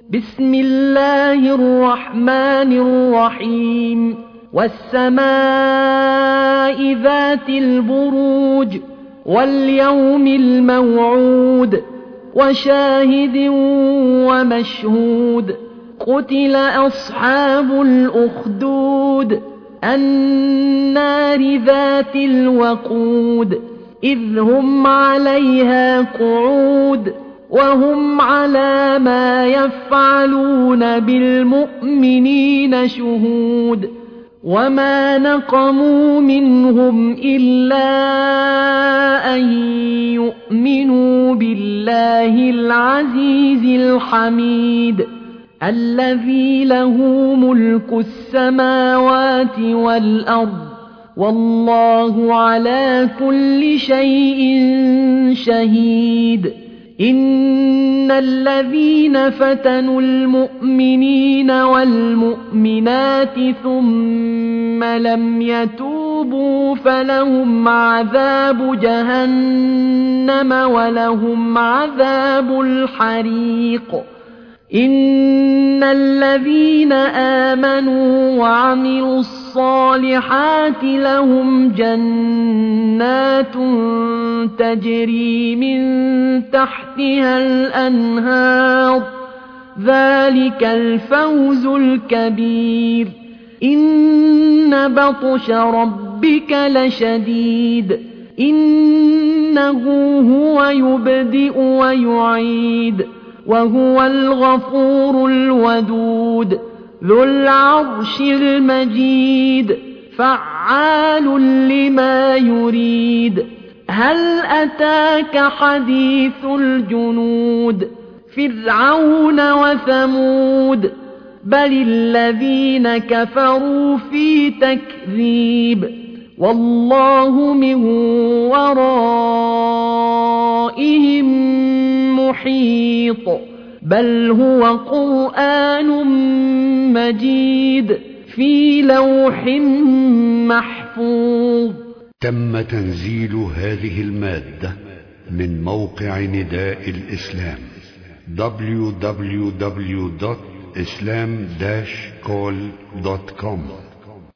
بسم الله الرحمن الرحيم والسماء ذات البروج واليوم الموعود وشاهد ومشهود قتل أصحاب الأخدود النار ذات الوقود إذ هم عليها قعود وهم على ما يفعلون بالمؤمنين شهود وما نقموا منهم إلا أن يؤمنوا بالله العزيز الحميد الذي له ملك السماوات والأرض والله على كل شيء شهيد إن الذين فتنوا المؤمنين والمؤمنات ثم لم يتوبوا فلهم عذاب جهنم ولهم عذاب الحريق إن الذين آمنوا وعملوا الصالحات لهم جنات تجري من تحتها الأنهار ذلك الفوز الكبير إن بطش ربك لشديد إنه هو يبدئ ويعيد وهو الغفور الودود ذو العرش المجيد فعال لما يريد هل أتاك حديث الجنود فرعون وثمود بل الذين كفروا في تكذيب والله من ورائهم محيط بل هو قرآن مجيد في لوح محفوظ. تم تنزيل هذه المادة من موقع نداء الإسلام www.islam-call.com